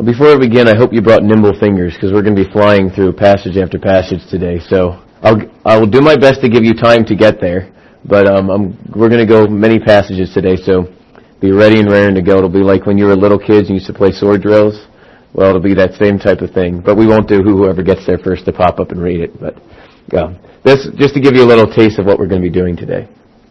Before we begin, I hope you brought nimble fingers because we're going to be flying through passage after passage today. So I will do my best to give you time to get there, but we're going to go many passages today. So be ready and raring to go. It'll be like when you were little kids and you used to play sword drills. Well, it'll be that same type of thing, but we won't do whoever gets there first to pop up and read it. But this just to give you a little taste of what we're going to be doing today.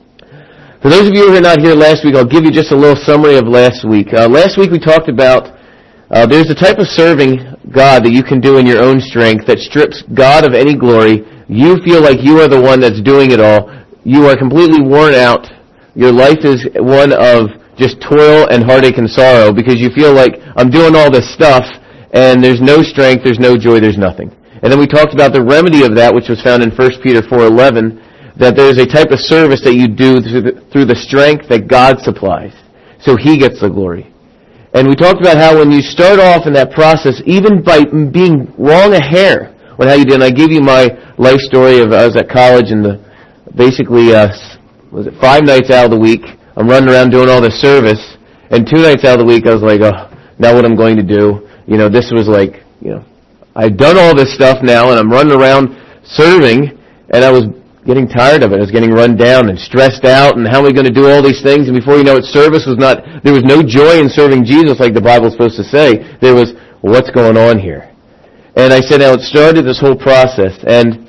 For those of you who are not here last week, I'll give you just a little summary of last week. Last week we talked about there's a type of serving God that you can do in your own strength that strips God of any glory. You feel like you are the one that's doing it all. You are completely worn out. Your life is one of just toil and heartache and sorrow because you feel like I'm doing all this stuff and there's no strength, there's no joy, there's nothing. And then we talked about the remedy of that, which was found in 1 Peter 4:11, that there's a type of service that you do through the strength that God supplies. So He gets the glory. And we talked about how when you start off in that process, even by being wrong a hair on how you did, and I gave you my life story of I was at college and basically, was it 5 nights out of the week, I'm running around doing all this service, and 2 nights out of the week I was like, oh, now what I'm going to do. This was like, I'd done all this stuff now, and I'm running around serving, and I was getting tired of it. I was getting run down and stressed out, and how am I going to do all these things? And before you know it, there was no joy in serving Jesus like the Bible's supposed to say. There was, what's going on here? And I said, now it started this whole process, and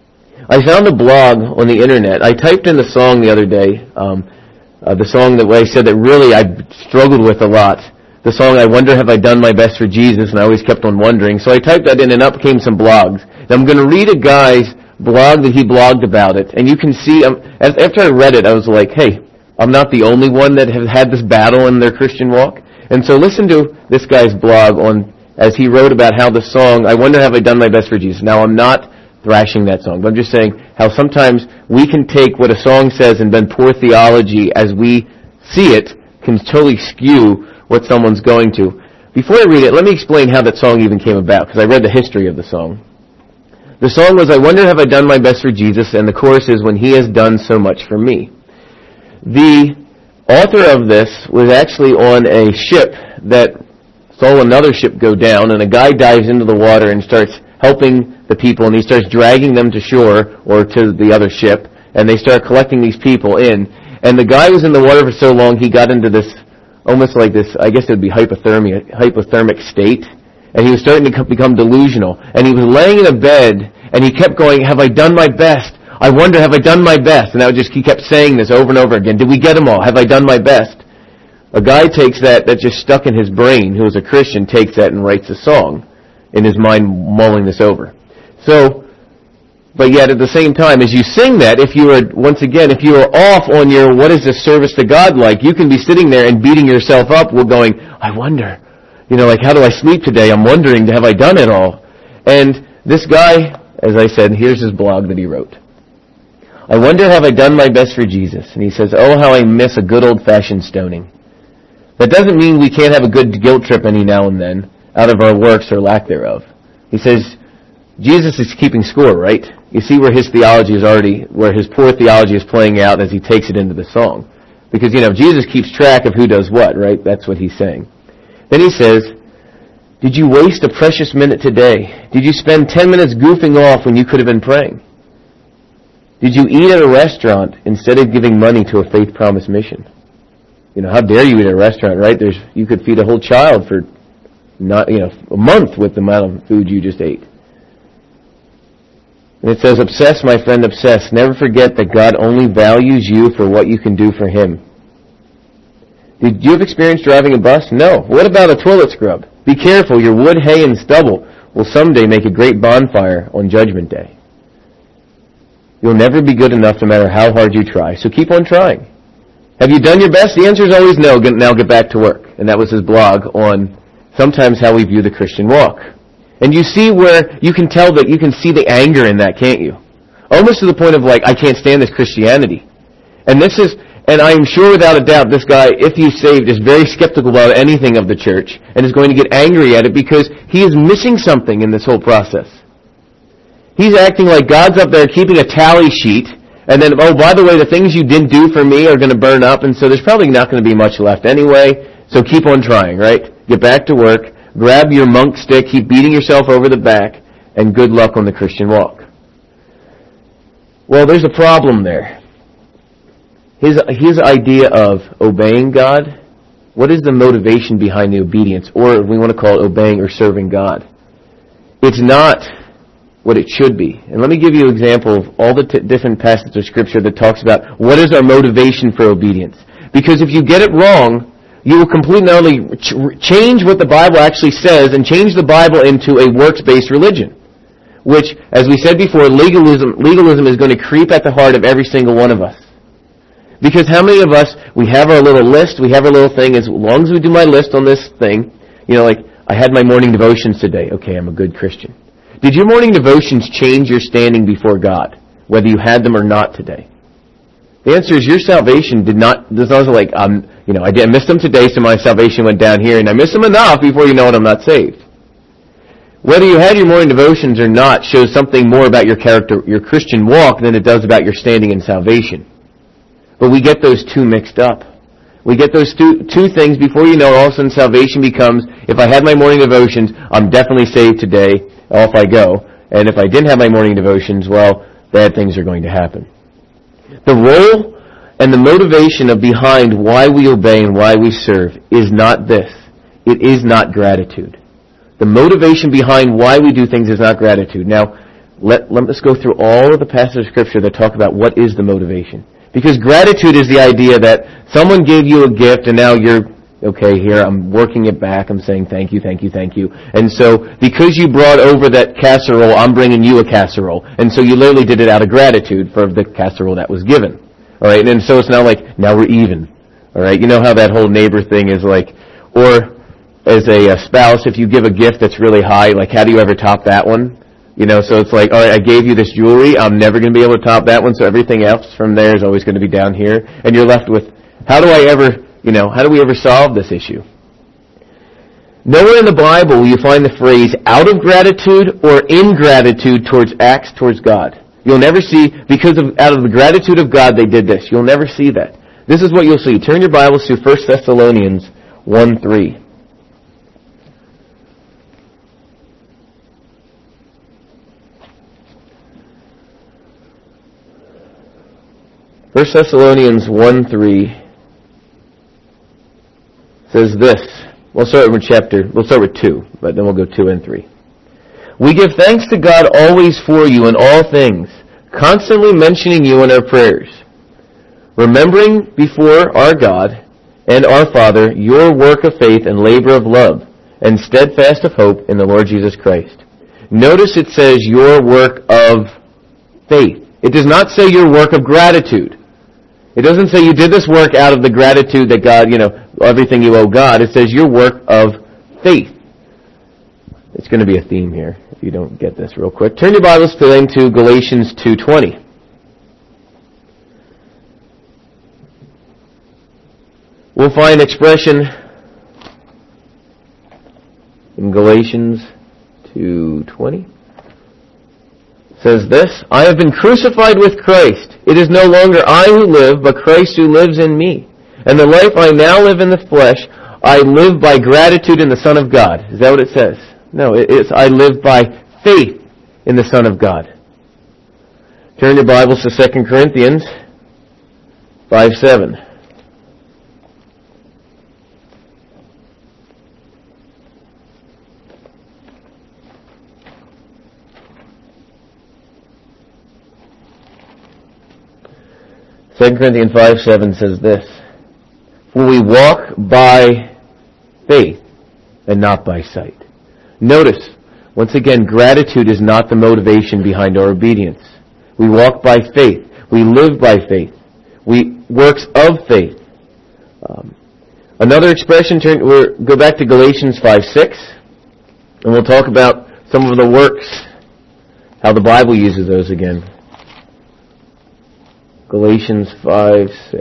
I found a blog on the internet. I typed in the song the other day, the song that I said that really I struggled with a lot. The song, I Wonder Have I Done My Best for Jesus, and I always kept on wondering. So I typed that in, and up came some blogs. And I'm going to read a guy's blog that he blogged about it, and you can see, after I read it, I was like, hey, I'm not the only one that has had this battle in their Christian walk. And so listen to this guy's blog as he wrote about how the song, I Wonder Have I Done My Best for Jesus. Now, I'm not thrashing that song, but I'm just saying how sometimes we can take what a song says and then poor theology as we see it can totally skew what someone's going to. Before I read it, let me explain how that song even came about, because I read the history of the song. The song was, I wonder have I done my best for Jesus, and the chorus is, when He has done so much for me. The author of this was actually on a ship that saw another ship go down, and a guy dives into the water and starts helping the people, and he starts dragging them to shore or to the other ship, and they start collecting these people in. And the guy was in the water for so long, he got into this, almost like this, I guess it would be hypothermic state. And he was starting to become delusional. And he was laying in a bed, and he kept going, have I done my best? I wonder, have I done my best? And he kept saying this over and over again. Did we get them all? Have I done my best? A guy takes that just stuck in his brain, who is a Christian, takes that and writes a song in his mind, mulling this over. But yet at the same time, as you sing that, if you are off on your, what is this service to God like, you can be sitting there and beating yourself up, going, I wonder, how do I sleep today? I'm wondering, have I done it all? And this guy, as I said, here's his blog that he wrote. I wonder, have I done my best for Jesus? And he says, oh, how I miss a good old-fashioned stoning. That doesn't mean we can't have a good guilt trip any now and then, out of our works or lack thereof. He says, Jesus is keeping score, right? You see where his poor theology is playing out as he takes it into the song. Because, Jesus keeps track of who does what, right? That's what he's saying. Then he says, did you waste a precious minute today? Did you spend 10 minutes goofing off when you could have been praying? Did you eat at a restaurant instead of giving money to a Faith Promise mission? How dare you eat at a restaurant, right? You could feed a whole child for a month with the amount of food you just ate. And it says, obsess, my friend, obsess. Never forget that God only values you for what you can do for Him. Did you have experience driving a bus? No. What about a toilet scrub? Be careful, your wood, hay, and stubble will someday make a great bonfire on Judgment Day. You'll never be good enough no matter how hard you try, so keep on trying. Have you done your best? The answer is always no. Now get back to work. And that was his blog on sometimes how we view the Christian walk. And you see where you can tell that you can see the anger in that, can't you? Almost to the point of I can't stand this Christianity. And I'm sure without a doubt this guy, if he's saved, is very skeptical about anything of the church and is going to get angry at it because he is missing something in this whole process. He's acting like God's up there keeping a tally sheet, and then, oh, by the way, the things you didn't do for me are going to burn up, and so there's probably not going to be much left anyway, so keep on trying, right? Get back to work. grab your monk stick, keep beating yourself over the back, and good luck on the Christian walk. Well, there's a problem there. His idea of obeying God, what is the motivation behind the obedience? Or we want to call it obeying or serving God. It's not what it should be. And let me give you an example of all the different passages of Scripture that talks about what is our motivation for obedience. Because if you get it wrong, you will completely not only change what the Bible actually says and change the Bible into a works-based religion. Which, as we said before, legalism is going to creep at the heart of every single one of us. Because how many of us, we have our little list, we have our little thing, as long as we do my list on this thing, like, I had my morning devotions today. Okay, I'm a good Christian. Did your morning devotions change your standing before God, whether you had them or not today? The answer is your salvation did not, there's also like, I missed them today, so my salvation went down here, and I missed them enough before you know it, I'm not saved. Whether you had your morning devotions or not shows something more about your character, your Christian walk, than it does about your standing in salvation. But we get those two mixed up. We get those two things before you know it, all of a sudden salvation becomes, if I had my morning devotions, I'm definitely saved today, off I go. And if I didn't have my morning devotions, well, bad things are going to happen. The role and the motivation behind why we obey and why we serve is not this. It is not gratitude. The motivation behind why we do things is not gratitude. Now, let us go through all of the passages of Scripture that talk about what is the motivation. Because gratitude is the idea that someone gave you a gift and now you're, okay, here, I'm working it back, I'm saying thank you, thank you, thank you. And so, because you brought over that casserole, I'm bringing you a casserole. And so you literally did it out of gratitude for the casserole that was given. Alright, and so it's now like, now we're even. Alright, you know how that whole neighbor thing is like, or as a spouse, if you give a gift that's really high, like how do you ever top that one? So it's like, all right, I gave you this jewelry, I'm never going to be able to top that one, so everything else from there is always going to be down here. And you're left with, how do we ever solve this issue? Nowhere in the Bible will you find the phrase out of gratitude or ingratitude towards acts towards God. You'll never see, out of the gratitude of God they did this. You'll never see that. This is what you'll see. Turn your Bibles to 1 Thessalonians 1:3. First Thessalonians 1:3 says this. We'll start with 2, but then we'll go 2 and 3. We give thanks to God always for you in all things, constantly mentioning you in our prayers, remembering before our God and our Father your work of faith and labor of love, and steadfast of hope in the Lord Jesus Christ. Notice it says your work of faith. It does not say your work of gratitude. It doesn't say you did this work out of the gratitude that God, everything you owe God. It says your work of faith. It's going to be a theme here if you don't get this real quick. Turn your Bibles to Galatians 2:20. We'll find expression in Galatians 2:20. Says this, I have been crucified with Christ. It is no longer I who live, but Christ who lives in me. And the life I now live in the flesh, I live by gratitude in the Son of God. Is that what it says? No, it's I live by faith in the Son of God. Turn your Bibles to 2 Corinthians 5:7. Second Corinthians 5:7 says this, for we walk by faith and not by sight. Notice, once again, gratitude is not the motivation behind our obedience. We walk by faith. We live by faith. We works of faith. Another expression, go back to Galatians 5:6, and we'll talk about some of the works, how the Bible uses those again. Galatians 5:6.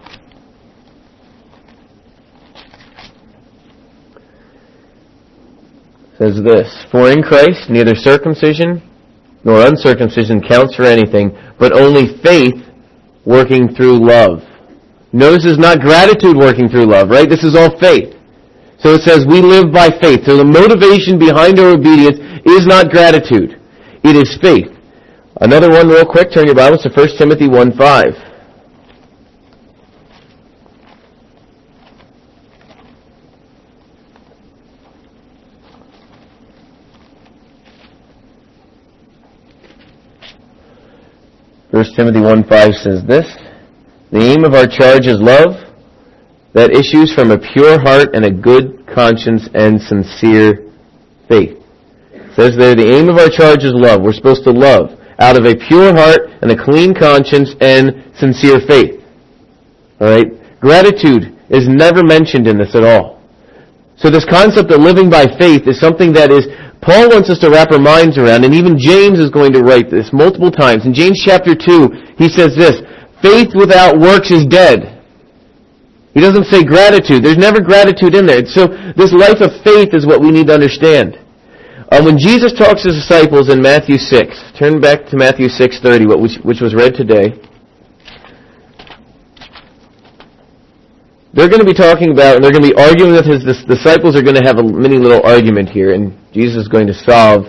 Says this, for in Christ neither circumcision nor uncircumcision counts for anything, but only faith working through love. Notice it's not gratitude working through love, right? This is all faith. So it says we live by faith. So the motivation behind our obedience is not gratitude. It is faith. Another one real quick. Turn your Bibles to 1 Timothy 1:5. 1 Timothy 1:5 says this, "The aim of our charge is love that issues from a pure heart and a good conscience and sincere faith." It says there, the aim of our charge is love. We're supposed to love out of a pure heart and a clean conscience and sincere faith. Alright? Gratitude is never mentioned in this at all. So this concept of living by faith is something that is Paul wants us to wrap our minds around, and even James is going to write this multiple times. In James chapter 2, he says this, faith without works is dead. He doesn't say gratitude. There's never gratitude in there. So this life of faith is what we need to understand. When Jesus talks to his disciples in Matthew 6, turn back to Matthew 6:30, which was read today. They're going to be talking about, and they're going to be arguing with his disciples are going to have a mini little argument here, and Jesus is going to solve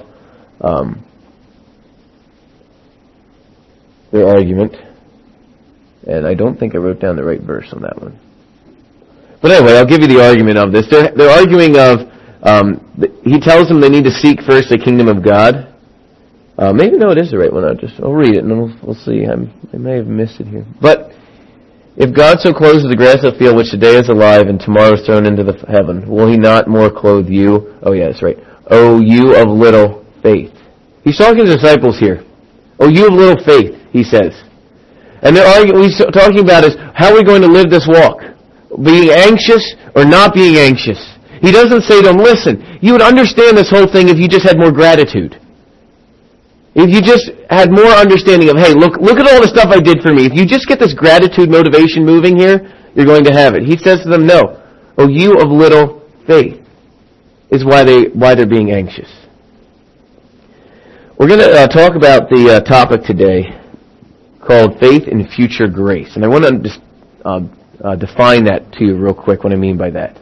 their argument. And I don't think I wrote down the right verse on that one. But anyway, I'll give you the argument of this. They're arguing of, he tells them they need to seek first the kingdom of God. Maybe no, it is the right one. I'll read it and then we'll see. I may have missed it here. But if God so clothes the grass of the field, which today is alive and tomorrow is thrown into the heaven, will he not more clothe you? Oh yeah, that's right. Oh, you of little faith. He's talking to disciples here. Oh, you of little faith, he says. And they're arguing, he's talking about is, how are we going to live this walk? Being anxious or not being anxious? He doesn't say to them, listen, you would understand this whole thing if you just had more gratitude. If you just had more understanding of, hey, look at all the stuff I did for me. If you just get this gratitude motivation moving here, you're going to have it. He says to them, no. Oh, you of little faith is why they're being anxious. We're going to talk about the topic today called faith in future grace. And I want to just define that to you real quick, what I mean by that.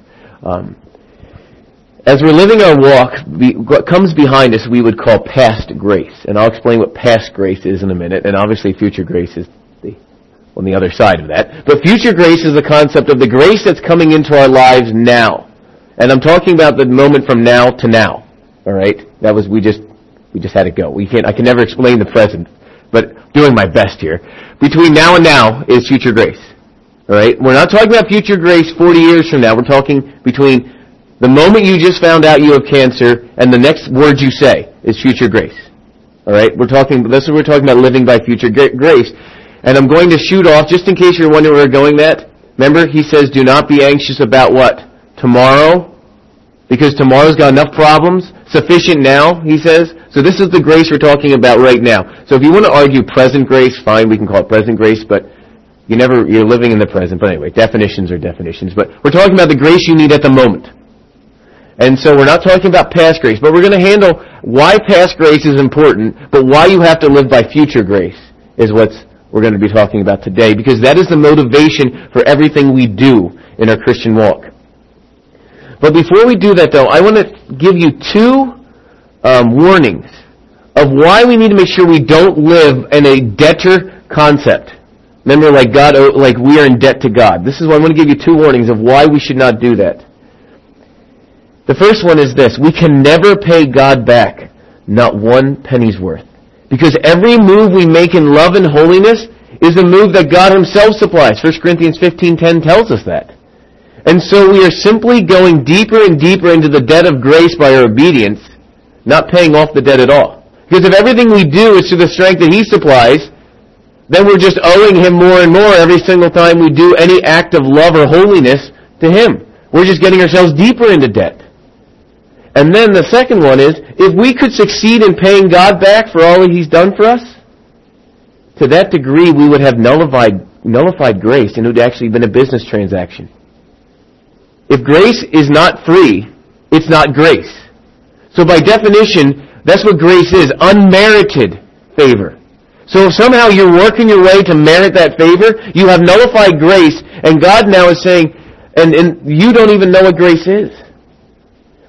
As we're living our walk, what comes behind us we would call past grace. And I'll explain what past grace is in a minute. And obviously future grace is on the other side of that. But future grace is the concept of the grace that's coming into our lives now. And I'm talking about the moment from now to now. Alright? That was, we just had it go. I can never explain the present, but doing my best here. Between now and now is future grace. Alright? We're not talking about future grace 40 years from now. We're talking between the moment you just found out you have cancer and the next word you say is future grace. Alright? We're talking about living by future grace. And I'm going to shoot off, just in case you're wondering where we're going that. Remember, he says, do not be anxious about what? Tomorrow? Because tomorrow's got enough problems. Sufficient now, he says. So this is the grace we're talking about right now. So if you want to argue present grace, fine, we can call it present grace, but you're living in the present. But anyway, definitions are definitions. But we're talking about the grace you need at the moment. And so we're not talking about past grace, but we're going to handle why past grace is important, but why you have to live by future grace is what we're going to be talking about today, because that is the motivation for everything we do in our Christian walk. But before we do that, though, I want to give you two warnings of why we need to make sure we don't live in a debtor concept. Remember, like we are in debt to God. This is why I want to give you two warnings of why we should not do that. The first one is this. We can never pay God back, not one penny's worth. Because every move we make in love and holiness is the move that God himself supplies. 1 Corinthians 15:10 tells us that. And so we are simply going deeper and deeper into the debt of grace by our obedience, not paying off the debt at all. Because if everything we do is through the strength that he supplies, then we're just owing him more and more every single time we do any act of love or holiness to him. We're just getting ourselves deeper into debt. And then the second one is, if we could succeed in paying God back for all that he's done for us, to that degree we would have nullified grace, and it would actually been a business transaction. If grace is not free, it's not grace. So by definition, that's what grace is, unmerited favor. So if somehow you're working your way to merit that favor, you have nullified grace, and God now is saying, and you don't even know what grace is.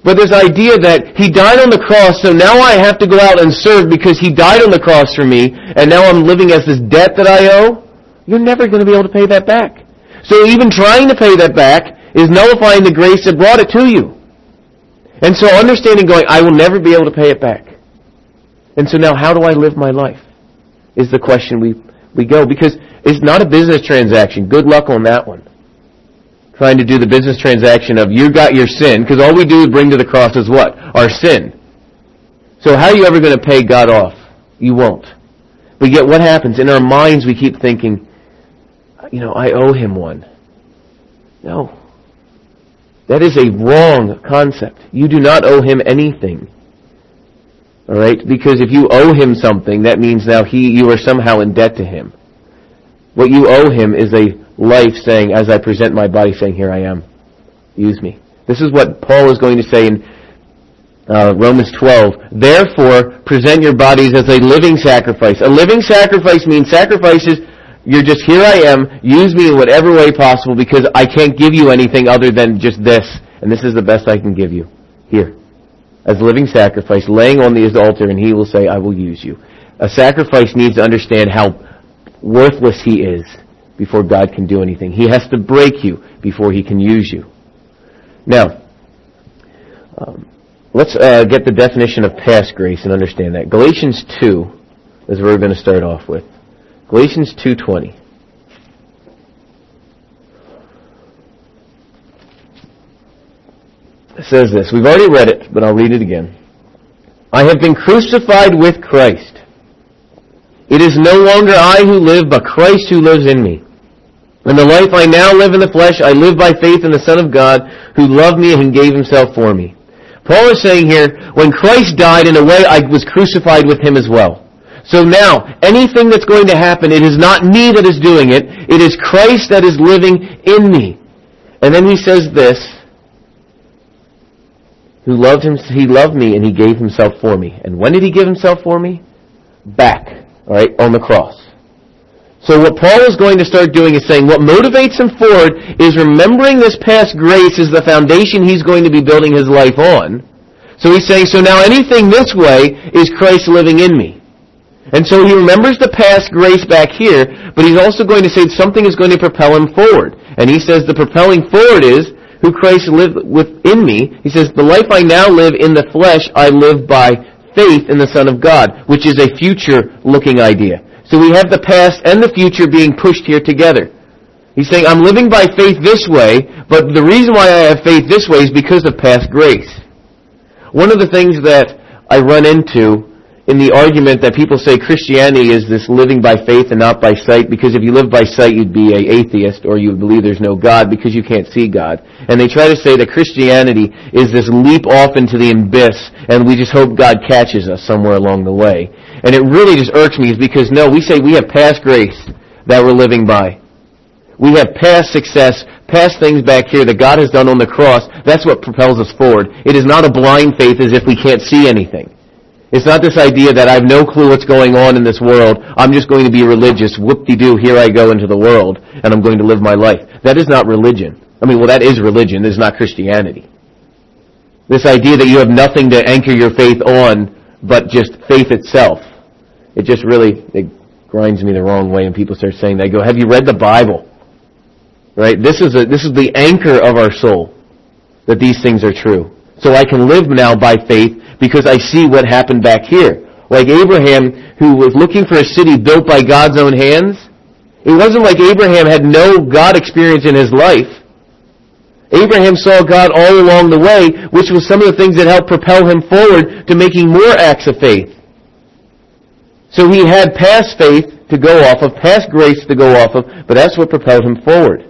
But this idea that He died on the cross, so now I have to go out and serve because He died on the cross for me, and now I'm living as this debt that I owe, you're never going to be able to pay that back. So even trying to pay that back is nullifying the grace that brought it to you. And so understanding going, I will never be able to pay it back. And so now how do I live my life? Is the question we go. Because it's not a business transaction. Good luck on that one. Trying to do the business transaction of you got your sin, because all we do is bring to the cross is what? Our sin. So how are you ever going to pay God off? You won't. But yet what happens? In our minds we keep thinking, I owe Him one. No. That is a wrong concept. You do not owe Him anything. Alright? Because if you owe Him something, that means now you are somehow in debt to Him. What you owe Him is a life saying, as I present my body, saying, here I am. Use me. This is what Paul is going to say in Romans 12. Therefore, present your bodies as a living sacrifice. A living sacrifice means sacrifices, you're just, here I am, use me in whatever way possible because I can't give you anything other than just this. And this is the best I can give you. Here. As a living sacrifice, laying on the altar, and He will say, I will use you. A sacrifice needs to understand how worthless He is before God can do anything. He has to break you before He can use you. Now, let's get the definition of past grace and understand that. Galatians 2 is where we're going to start off with. Galatians 2:20. It says this. We've already read it, but I'll read it again. I have been crucified with Christ. It is no longer I who live, but Christ who lives in me. And the life I now live in the flesh, I live by faith in the Son of God, who loved me and gave Himself for me. Paul is saying here, when Christ died, in a way, I was crucified with Him as well. So now, anything that's going to happen, it is not me that is doing it. It is Christ that is living in me. And then he says this, He loved me and He gave Himself for me. And when did He give Himself for me? Back, alright, on the cross. So what Paul is going to start doing is saying what motivates him forward is remembering this past grace is the foundation he's going to be building his life on. So he's saying, so now anything this way is Christ living in me. And so he remembers the past grace back here, but he's also going to say something is going to propel him forward. And he says the propelling forward is who Christ lived within me. He says, the life I now live in the flesh, I live by faith in the Son of God, which is a future-looking idea. So we have the past and the future being pushed here together. He's saying, I'm living by faith this way, but the reason why I have faith this way is because of past grace. One of the things that I run into in the argument that people say Christianity is this living by faith and not by sight, because if you live by sight, you'd be an atheist, or you would believe there's no God because you can't see God. And they try to say that Christianity is this leap off into the abyss, and we just hope God catches us somewhere along the way. And it really just irks me, is because no, we say we have past grace that we're living by. We have past success, past things back here that God has done on the cross. That's what propels us forward. It is not a blind faith as if we can't see anything. It's not this idea that I have no clue what's going on in this world. I'm just going to be religious. Whoop-de-doo, here I go into the world, and I'm going to live my life. That is not religion. That is religion. It's not Christianity. This idea that you have nothing to anchor your faith on but just faith itself. It grinds me the wrong way when people start saying that. I go, have you read the Bible? Right? This is the anchor of our soul, that these things are true. So I can live now by faith because I see what happened back here. Like Abraham, who was looking for a city built by God's own hands. It wasn't like Abraham had no God experience in his life. Abraham saw God all along the way, which was some of the things that helped propel him forward to making more acts of faith. So he had past faith to go off of, past grace to go off of, but that's what propelled him forward.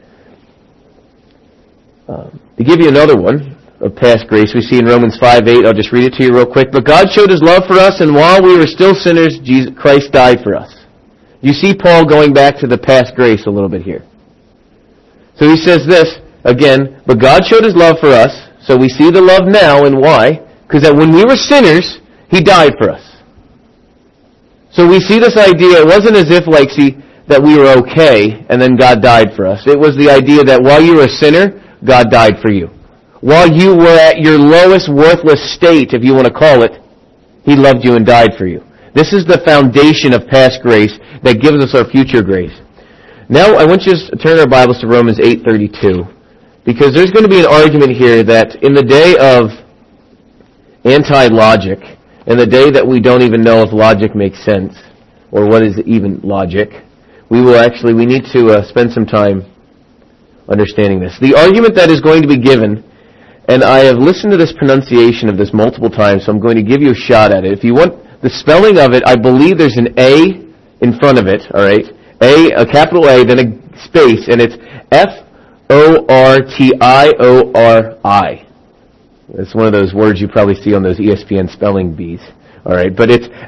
To give you another one of past grace, we see in Romans 5:8. I'll just read it to you real quick. But God showed His love for us, and while we were still sinners, Christ died for us. You see Paul going back to the past grace a little bit here. So he says this, again, but God showed His love for us, so we see the love now, and why? Because that when we were sinners, He died for us. So we see this idea, it wasn't as if that we were okay, and then God died for us. It was the idea that while you were a sinner, God died for you. While you were at your lowest worthless state, if you want to call it, He loved you and died for you. This is the foundation of past grace that gives us our future grace. Now I want you to turn our Bibles to Romans 8:32, because there's going to be an argument here that in the day of anti-logic, in the day that we don't even know if logic makes sense, or what is even logic, we need to spend some time understanding this. The argument that is going to be given, and I have listened to this pronunciation of this multiple times, so I'm going to give you a shot at it. If you want the spelling of it, I believe there's an A in front of it, alright? A capital A, then a space, and it's F-O-R-T-I-O-R-I. It's one of those words you probably see on those ESPN spelling bees, alright? But it's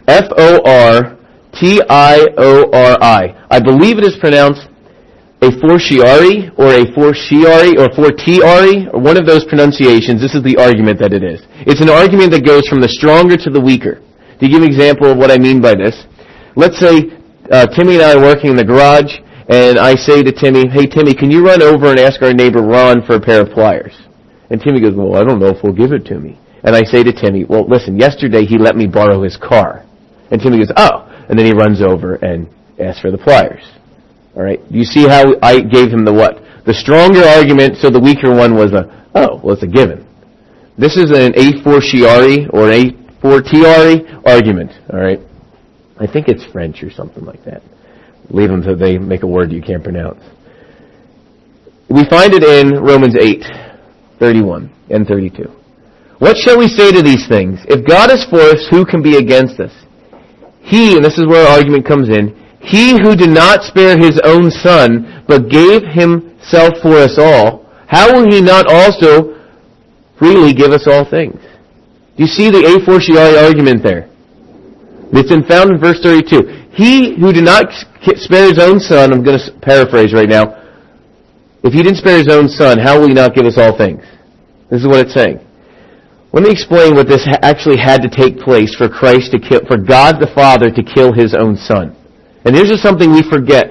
F-O-R-T-I-O-R-I. I believe it is pronounced a fortiori, or a fortiori, or fortiori, or one of those pronunciations. This is the argument that it is. It's an argument that goes from the stronger to the weaker. To give an example of what I mean by this, let's say Timmy and I are working in the garage, and I say to Timmy, "Hey Timmy, can you run over and ask our neighbor Ron for a pair of pliers?" And Timmy goes, "Well, I don't know if we'll give it to me." And I say to Timmy, "Well, listen, yesterday he let me borrow his car." And Timmy goes, "Oh," and then he runs over and asks for the pliers. All right? Do you see how I gave him the what? The stronger argument, so the weaker one was it's a given. This is an a fortiori or a fortiori argument. All right? I think it's French or something like that. Leave them till they make a word you can't pronounce. We find it in Romans 8:31 and 32. What shall we say to these things? If God is for us, who can be against us? He, and this is where our argument comes in, He who did not spare His own Son, but gave Himself for us all, how will He not also freely give us all things? Do you see the a fortiori argument there? It's found in verse 32. He who did not spare His own Son, I'm going to paraphrase right now, if He didn't spare His own Son, how will He not give us all things? This is what it's saying. Let me explain what this actually had to take place for for God the Father to kill His own Son. And here's just something we forget.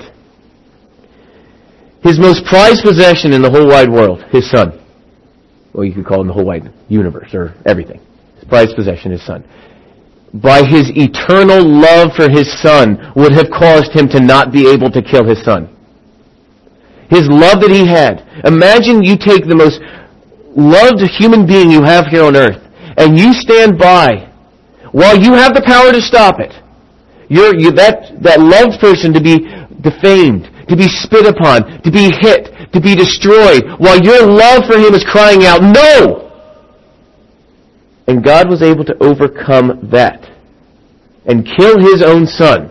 His most prized possession in the whole wide world, His Son. Well, you could call him the whole wide universe, or everything. His prized possession, His Son. By His eternal love for His Son would have caused Him to not be able to kill His Son. His love that He had. Imagine you take the most loved human being you have here on earth, and you stand by while you have the power to stop it. That loved person to be defamed, to be spit upon, to be hit, to be destroyed, while your love for Him is crying out, "No!" And God was able to overcome that and kill His own Son.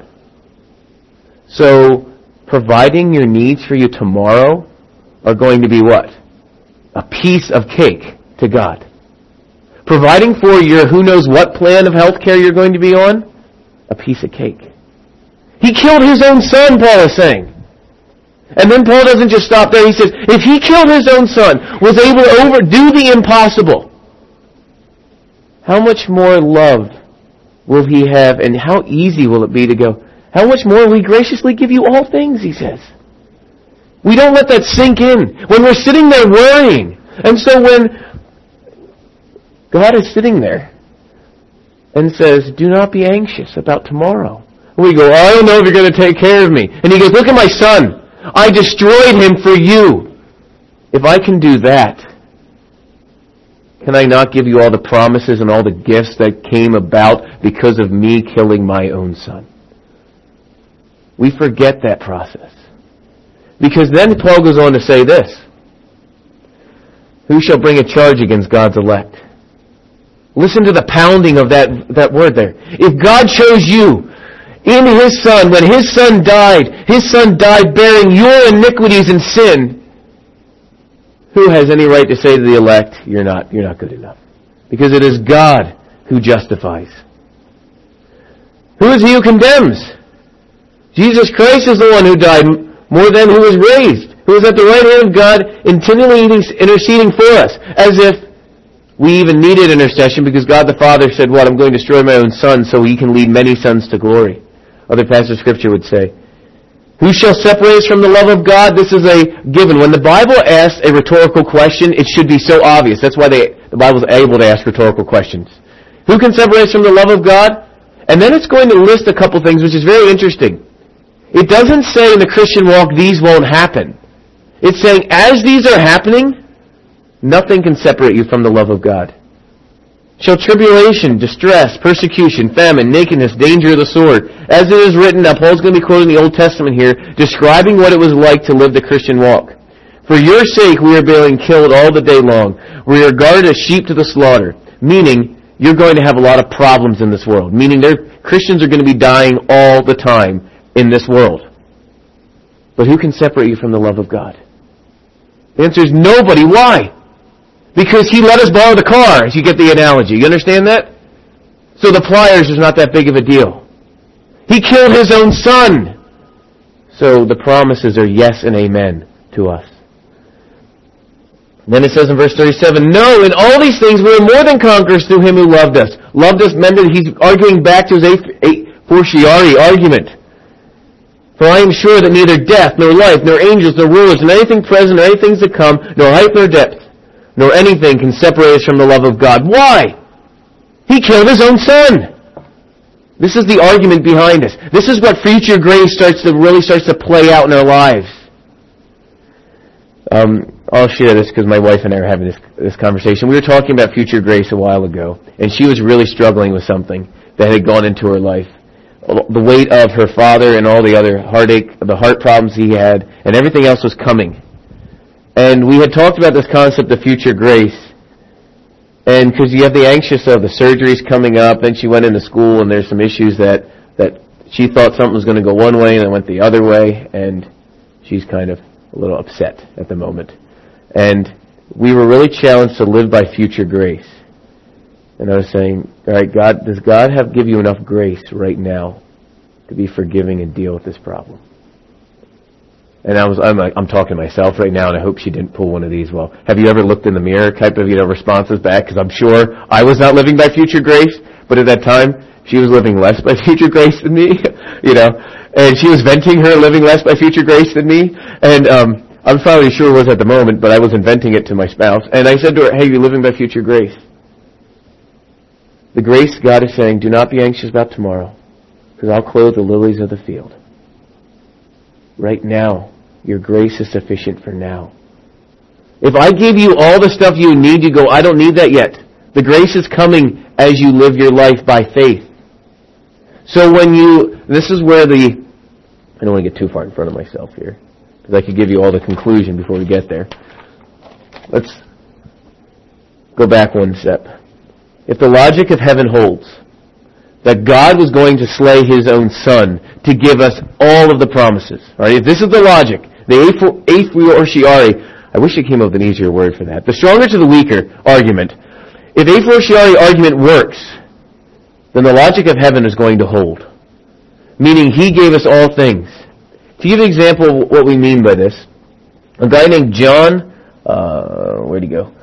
So, providing your needs for you tomorrow are going to be what? A piece of cake to God. Providing for your who knows what plan of health care you're going to be on? A piece of cake. He killed His own Son, Paul is saying. And then Paul doesn't just stop there. He says, if He killed His own Son, was able to overdo the impossible, how much more love will He have, and how easy will it be to go, how much more will He graciously give you all things, he says. We don't let that sink in. When we're sitting there worrying. And so when God is sitting there and says, do not be anxious about tomorrow. We go, I don't know if you're going to take care of me. And He goes, look at my Son. I destroyed him for you. If I can do that, can I not give you all the promises and all the gifts that came about because of me killing my own Son? We forget that process. Because then Paul goes on to say this. Who shall bring a charge against God's elect? Listen to the pounding of that word there. If God chose you in His Son, when His Son died bearing your iniquities and sin, who has any right to say to the elect, you're not good enough? Because it is God who justifies. Who is He who condemns? Jesus Christ is the one who died, more than who was raised, who is at the right hand of God, continually interceding for us, as if we even needed intercession, because God the Father said, what, I'm going to destroy my own Son so He can lead many sons to glory. Other passages of Scripture would say, Who shall separate us from the love of God? This is a given. When the Bible asks a rhetorical question, it should be so obvious. That's why the Bible is able to ask rhetorical questions. Who can separate us from the love of God? And then it's going to list a couple things, which is very interesting. It doesn't say in the Christian walk, these won't happen. It's saying, as these are happening, nothing can separate you from the love of God. Shall tribulation, distress, persecution, famine, nakedness, danger of the sword. As it is written, now Paul's going to be quoting the Old Testament here, describing what it was like to live the Christian walk. For your sake we are being killed all the day long. We are regarded as sheep to the slaughter. Meaning, you're going to have a lot of problems in this world. Meaning, Christians are going to be dying all the time in this world. But who can separate you from the love of God? The answer is nobody. Why? Because He let us borrow the car, as you get the analogy. You understand that? So the pliers is not that big of a deal. He killed His own Son. So the promises are yes and amen to us. Then it says in verse 37, no, in all these things we are more than conquerors through Him who loved us. Loved us meant that He's arguing back to his a fortiori argument. For I am sure that neither death, nor life, nor angels, nor rulers, nor anything present, nor anything to come, nor height, nor depth, nor anything can separate us from the love of God. Why? He killed His own Son. This is the argument behind us. This is what future grace starts to play out in our lives. I'll share this because my wife and I are having this conversation. We were talking about future grace a while ago, and she was really struggling with something that had gone into her life. The weight of her father and all the other heartache, the heart problems he had, and everything else was coming. And we had talked about this concept of future grace. And because you have the anxious of the surgeries coming up, then she went into school and there's some issues that she thought something was going to go one way and it went the other way, and she's kind of a little upset at the moment. And we were really challenged to live by future grace. And I was saying, all right, God, does God give you enough grace right now to be forgiving and deal with this problem? And I'm talking to myself right now, and I hope she didn't pull one of these. Well, have you ever looked in the mirror type of responses back? Because I'm sure I was not living by future grace, but at that time she was living less by future grace than me, and she was venting her living less by future grace than me, and I'm probably sure it was at the moment, but I was inventing it to my spouse, and I said to her, hey, you're living by future grace. The grace God is saying, do not be anxious about tomorrow, because I'll clothe the lilies of the field. Right now, your grace is sufficient for now. If I give you all the stuff you need, you go, I don't need that yet. The grace is coming as you live your life by faith. So this is where I don't want to get too far in front of myself here, because I could give you all the conclusion before we get there. Let's go back one step. If the logic of heaven holds, that God was going to slay His own Son to give us all of the promises, all right? If this is the logic, the a fortiori, I wish it came up with an easier word for that. The stronger to the weaker argument. If a fortiori argument works, then the logic of heaven is going to hold. Meaning He gave us all things. To give an example of what we mean by this, a guy named John, where'd he go?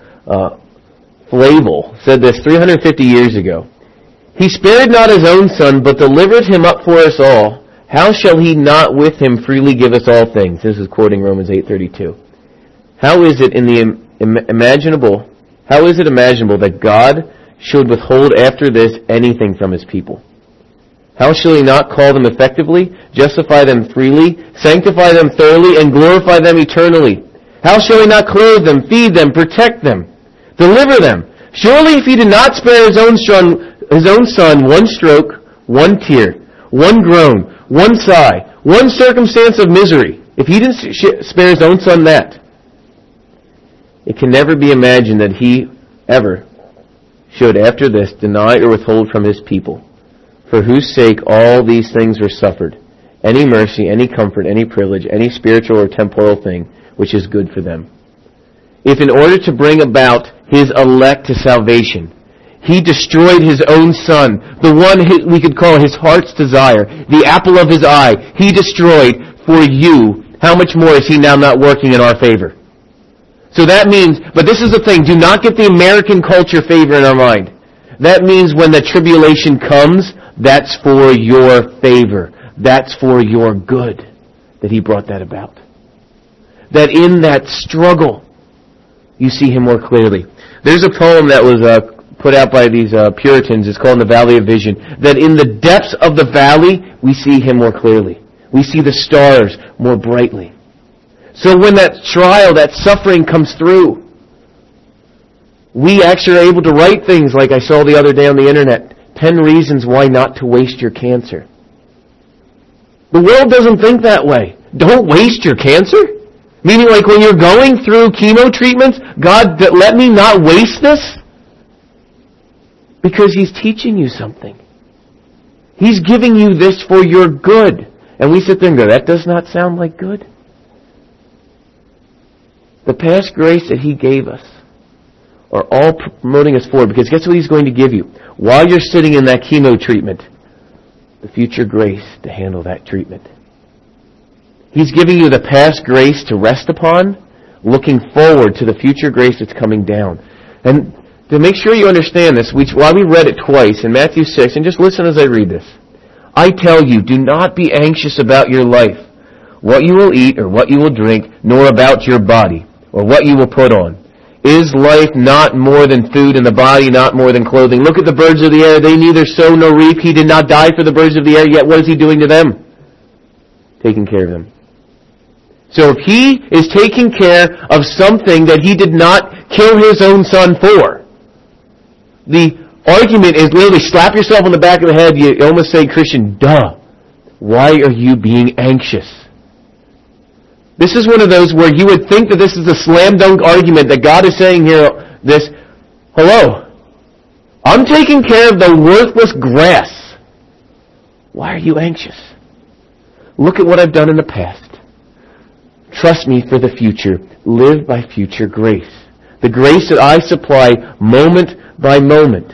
Flavel said this 350 years ago. He spared not His own Son, but delivered Him up for us all. How shall He not with Him freely give us all things? This is quoting Romans 8:32. How is it imaginable that God should withhold after this anything from His people? How shall He not call them effectively, justify them freely, sanctify them thoroughly, and glorify them eternally? How shall He not clothe them, feed them, protect them, deliver them? Surely if He did not spare His own Son, one stroke, one tear, one groan, one sigh, one circumstance of misery, if He didn't spare His own Son that, it can never be imagined that He ever should after this deny or withhold from His people, for whose sake all these things were suffered, any mercy, any comfort, any privilege, any spiritual or temporal thing which is good for them. If in order to bring about His elect to salvation, He destroyed His own Son, the one we could call His heart's desire, the apple of His eye, He destroyed for you, how much more is He now not working in our favor? So that means, but this is the thing, do not get the American culture favor in our mind. That means when the tribulation comes, that's for your favor. That's for your good. that He brought that about. That in that struggle, you see Him more clearly. There's a poem that was put out by these Puritans. It's called The Valley of Vision. That in the depths of the valley, we see Him more clearly. We see the stars more brightly. So when that trial, that suffering comes through, we actually are able to write things like I saw the other day on the internet. 10 reasons why not to waste your cancer. The world doesn't think that way. Don't waste your cancer? Meaning like when you're going through chemo treatments, God, let me not waste this? Because He's teaching you something. He's giving you this for your good. And we sit there and go, that does not sound like good. The past grace that He gave us are all promoting us forward. Because guess what He's going to give you? While you're sitting in that chemo treatment, the future grace to handle that treatment. He's giving you the past grace to rest upon, looking forward to the future grace that's coming down. And to make sure you understand this, while we read it twice in Matthew 6, and just listen as I read this. I tell you, do not be anxious about your life, what you will eat or what you will drink, nor about your body, or what you will put on. Is life not more than food, and the body not more than clothing? Look at the birds of the air. They neither sow nor reap. He did not die for the birds of the air, yet what is He doing to them? Taking care of them. So if He is taking care of something that He did not kill His own Son for, the argument is literally slap yourself on the back of the head. You almost say, Christian, duh. Why are you being anxious? This is one of those where you would think that this is a slam dunk argument that God is saying here, hello, I'm taking care of the worthless grass. Why are you anxious? Look at what I've done in the past. Trust me for the future. Live by future grace. The grace that I supply moment by moment.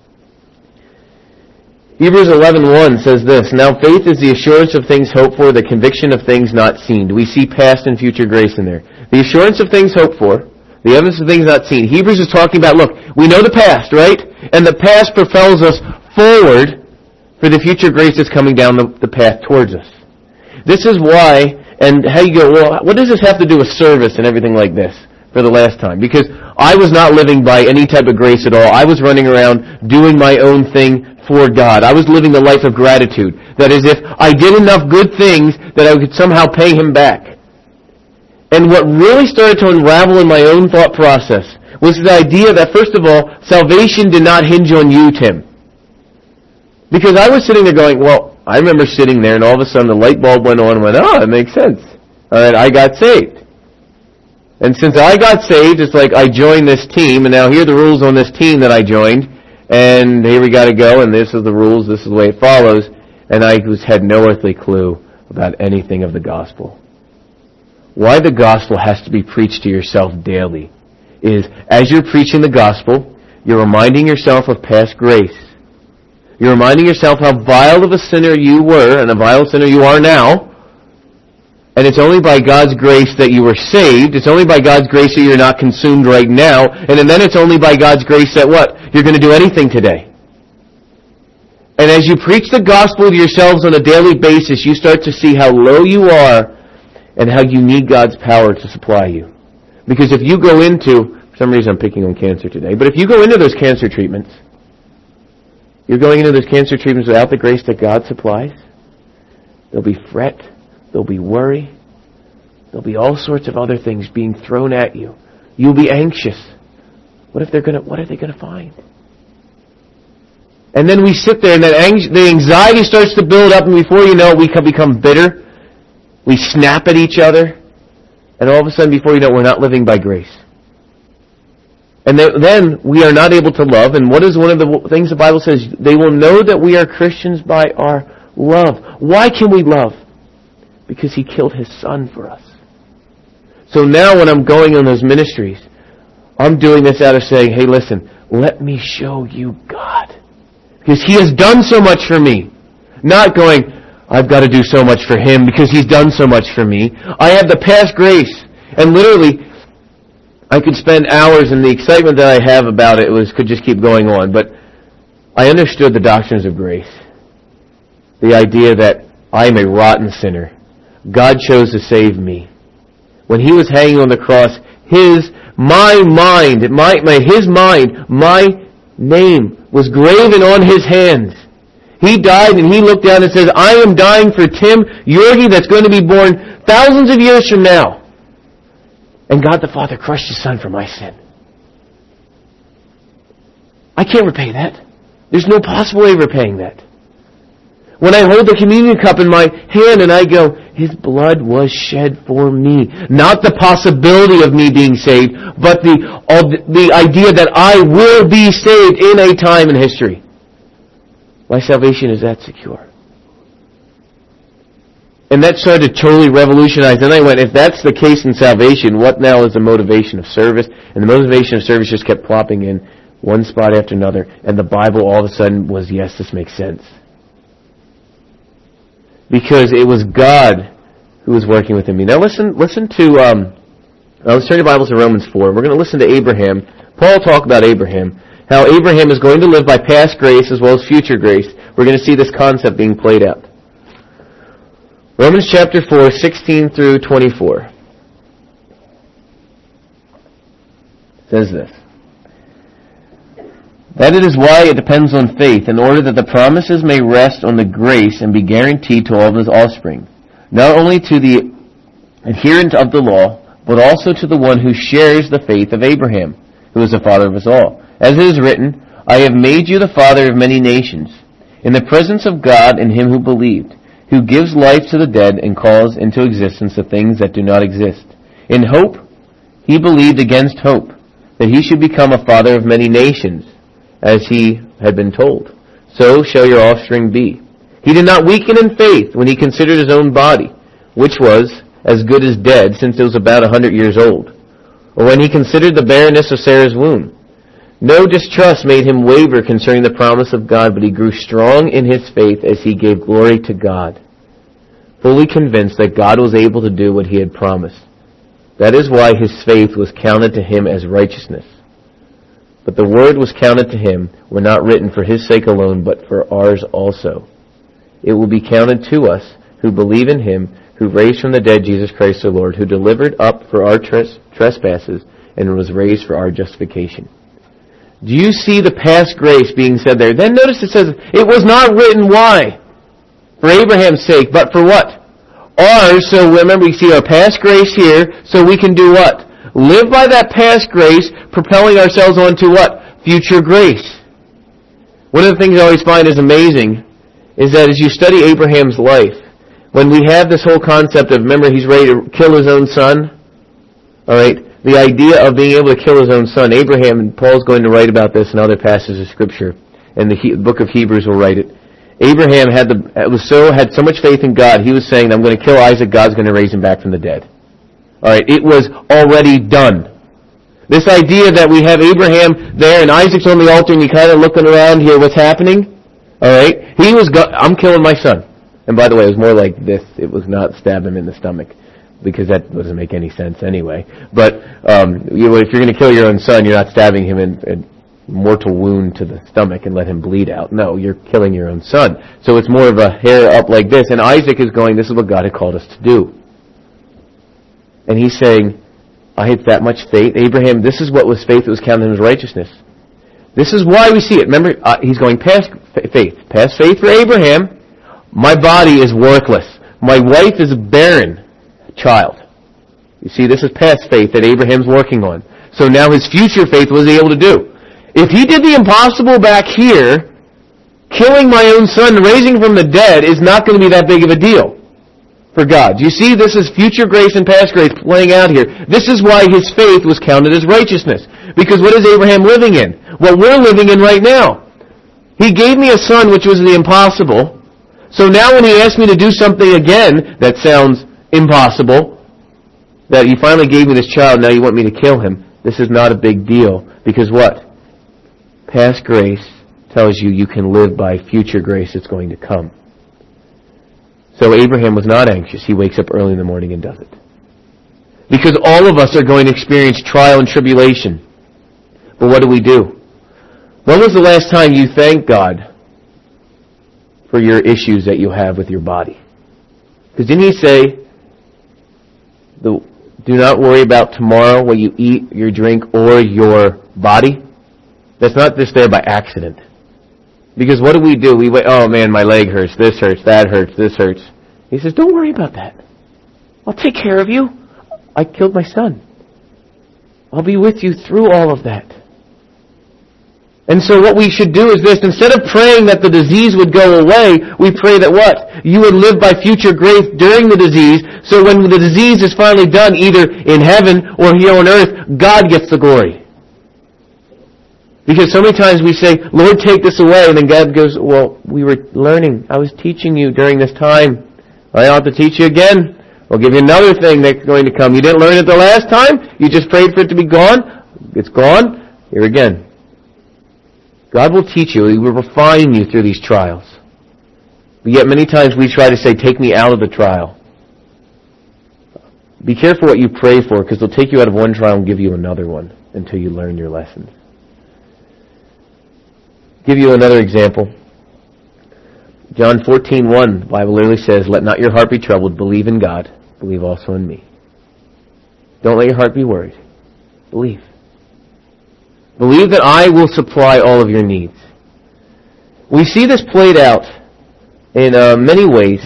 Hebrews 11:1 says this, Now faith is the assurance of things hoped for, the conviction of things not seen. Do we see past and future grace in there? The assurance of things hoped for, the evidence of things not seen. Hebrews is talking about, look, we know the past, right? And the past propels us forward for the future grace that's coming down the path towards us. This is why, and how you go, well, what does this have to do with service and everything like this for the last time? Because I was not living by any type of grace at all. I was running around doing my own thing for God. I was living the life of gratitude. That is, if I did enough good things that I could somehow pay Him back. And what really started to unravel in my own thought process was the idea that, first of all, salvation did not hinge on you, Tim. Because I was sitting there going, well, I remember sitting there and all of a sudden the light bulb went on and went, oh, that makes sense. All right, I got saved. And since I got saved, it's like I joined this team, and now here are the rules on this team that I joined, and here we got to go, and this is the rules, this is the way it follows, and I had no earthly clue about anything of the gospel. Why the gospel has to be preached to yourself daily is, as you're preaching the gospel, you're reminding yourself of past grace. You're reminding yourself how vile of a sinner you were, and a vile sinner you are now. And it's only by God's grace that you were saved. It's only by God's grace that you're not consumed right now. And then it's only by God's grace that what? You're going to do anything today. And as you preach the gospel to yourselves on a daily basis, you start to see how low you are and how you need God's power to supply you. Because if you go into, for some reason I'm picking on cancer today, but if you go into those cancer treatments, you're going into those cancer treatments without the grace that God supplies, there'll be fret, there'll be worry, there'll be all sorts of other things being thrown at you. You'll be anxious. What are they going to find? And then we sit there and the anxiety starts to build up, and before you know it, we become bitter. We snap at each other. And all of a sudden, before you know it, we're not living by grace. And then we are not able to love. And what is one of the things the Bible says? They will know that we are Christians by our love. Why can we love? Because He killed His Son for us. So now when I'm going on those ministries, I'm doing this out of saying, hey, listen, let me show you God. Because He has done so much for me. Not going, I've got to do so much for Him because He's done so much for me. I have the past grace. And literally, I could spend hours, and the excitement that I have about it could just keep going on. But I understood the doctrines of grace. The idea that I am a rotten sinner. God chose to save me. When He was hanging on the cross, my name was graven on His hands. He died and He looked down and says, I am dying for Tim Yorgi that's going to be born thousands of years from now. And God the Father crushed His Son for my sin. I can't repay that. There's no possible way of repaying that. When I hold the communion cup in my hand and I go, His blood was shed for me. Not the possibility of me being saved, but the idea that I will be saved in a time in history. My salvation is that secure. And that started to totally revolutionize. And I went, if that's the case in salvation, what now is the motivation of service? And the motivation of service just kept plopping in one spot after another. And the Bible all of a sudden was, yes, this makes sense. Because it was God who was working within me. Now listen to, let's turn your Bibles to Romans 4. We're going to listen to Abraham. Paul talked about Abraham. How Abraham is going to live by past grace as well as future grace. We're going to see this concept being played out. Romans chapter 4, 16 through 24. Says this. That it is why it depends on faith, in order that the promises may rest on the grace and be guaranteed to all of His offspring, not only to the adherent of the law, but also to the one who shares the faith of Abraham, who is the father of us all. As it is written, I have made you the father of many nations, in the presence of God and Him who believed, who gives life to the dead and calls into existence the things that do not exist. In hope, he believed against hope, that he should become a father of many nations, as he had been told. So shall your offspring be. He did not weaken in faith when he considered his own body, which was as good as dead, since it was about 100 years old, or when he considered the barrenness of Sarah's womb. No distrust made him waver concerning the promise of God, but he grew strong in his faith as he gave glory to God, fully convinced that God was able to do what He had promised. That is why his faith was counted to him as righteousness. But the word was counted to him were not written for his sake alone, but for ours also. It will be counted to us who believe in Him, who raised from the dead Jesus Christ our Lord, who delivered up for our trespasses and was raised for our justification. Do you see the past grace being said there? Then notice it says, it was not written, why? For Abraham's sake, but for what? Ours. So remember, we see our past grace here, so we can do what? Live by that past grace, propelling ourselves on to what? Future grace. One of the things I always find is amazing is that as you study Abraham's life, when we have this whole concept of, remember, he's ready to kill his own son, alright? The idea of being able to kill his own son, Abraham, and Paul's going to write about this in other passages of Scripture, and the book of Hebrews will write it. Abraham had so much faith in God, he was saying, I'm going to kill Isaac, God's going to raise him back from the dead. Alright, it was already done. This idea that we have Abraham there and Isaac's on the altar and you kind of looking around here, what's happening? Alright, I'm killing my son. And by the way, it was more like this, it was not stab him in the stomach, because that doesn't make any sense anyway. But if you're going to kill your own son, you're not stabbing him in mortal wound to the stomach and let him bleed out. No, you're killing your own son. So it's more of a hair up like this. And Isaac is going, this is what God had called us to do. And he's saying, I had that much faith. Abraham, this is what was faith that was counted in his righteousness. This is why we see it. Remember, he's going past faith. Past faith for Abraham. My body is worthless. My wife is barren. Child. You see, this is past faith that Abraham's working on. So now his future faith was he able to do. If he did the impossible back here, killing my own son and raising from the dead is not going to be that big of a deal for God. You see, this is future grace and past grace playing out here. This is why his faith was counted as righteousness. Because what is Abraham living in? What we're living in right now. He gave me a son, which was the impossible. So now when he asks me to do something again that sounds impossible, that you finally gave me this child, now you want me to kill him, this is not a big deal. Because what? Past grace tells you you can live by future grace that's going to come. So Abraham was not anxious. He wakes up early in the morning and does it. Because all of us are going to experience trial and tribulation. But what do? When was the last time you thanked God for your issues that you have with your body? Because didn't He say, Do not worry about tomorrow, what you eat, your drink, or your body. That's not just there by accident. Because what do? We wait, oh man, my leg hurts, this hurts, that hurts, this hurts. He says, don't worry about that. I'll take care of you. I killed my son. I'll be with you through all of that. And so what we should do is this. Instead of praying that the disease would go away, we pray that what? You would live by future grace during the disease, so when the disease is finally done, either in heaven or here on earth, God gets the glory. Because so many times we say, Lord, take this away, and then God goes, well, we were learning. I was teaching you during this time. I ought to teach you again. I'll give you another thing that's going to come. You didn't learn it the last time. You just prayed for it to be gone. It's gone. Here again. God will teach you. He will refine you through these trials. But yet many times we try to say, take me out of the trial. Be careful what you pray for, because they'll take you out of one trial and give you another one until you learn your lesson. Give you another example. John 14:1, the Bible literally says, let not your heart be troubled. Believe in God. Believe also in me. Don't let your heart be worried. Believe. Believe that I will supply all of your needs. We see this played out in many ways.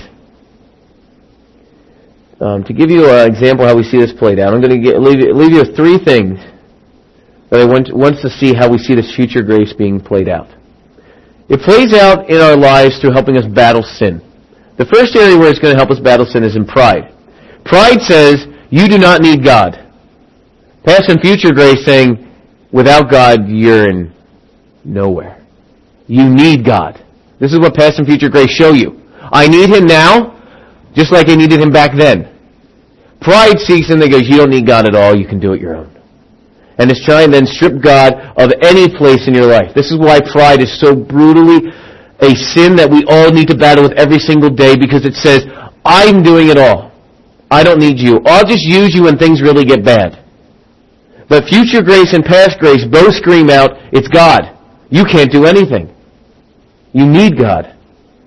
To give you an example of how we see this played out, I'm going to leave you with three things that I want to see how we see this future grace being played out. It plays out in our lives through helping us battle sin. The first area where it's going to help us battle sin is in pride. Pride says, you do not need God. Past and future grace saying, without God, you're in nowhere. You need God. This is what past and future grace show you. I need Him now, just like I needed Him back then. Pride seeks and they goes, you don't need God at all, you can do it your own. And it's trying to then strip God of any place in your life. This is why pride is so brutally a sin that we all need to battle with every single day, because it says, I'm doing it all. I don't need you. I'll just use you when things really get bad. But future grace and past grace both scream out, it's God. You can't do anything. You need God.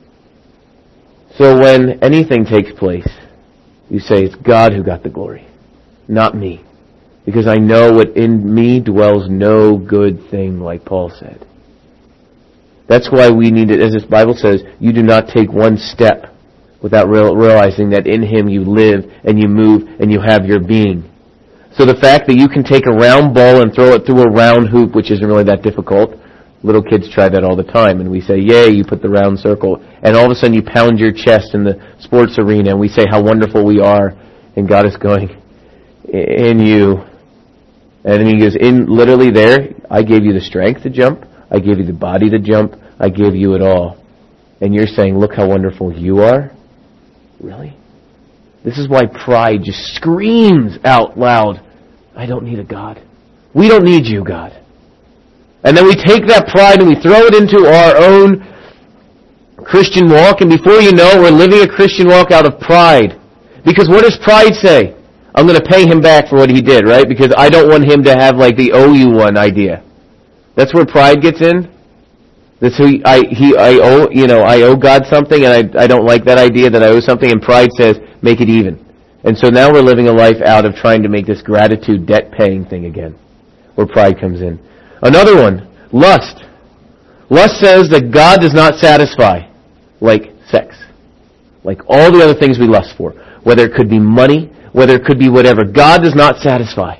So when anything takes place, you say, it's God who got the glory, not me. Because I know what in me dwells no good thing, like Paul said. That's why we need it, as this Bible says, you do not take one step without realizing that in Him you live and you move and you have your being. So the fact that you can take a round ball and throw it through a round hoop, which isn't really that difficult. Little kids try that all the time, and we say, yay, you put the round circle. And all of a sudden you pound your chest in the sports arena, and we say how wonderful we are. And God is going, in you. And He goes, in literally there, I gave you the strength to jump. I gave you the body to jump. I gave you it all. And you're saying, look how wonderful you are? Really? This is why pride just screams out loud, I don't need a God. We don't need you, God. And then we take that pride and we throw it into our own Christian walk, and before you know, we're living a Christian walk out of pride. Because what does pride say? I'm going to pay him back for what he did, right? Because I don't want him to have like the owe you one idea. That's where pride gets in. That's who I owe God something, and I don't like that idea that I owe something, and pride says, make it even. And so now we're living a life out of trying to make this gratitude debt-paying thing again, where pride comes in. Another one, lust. Lust says that God does not satisfy like sex, like all the other things we lust for, whether it could be money, whether it could be whatever. God does not satisfy.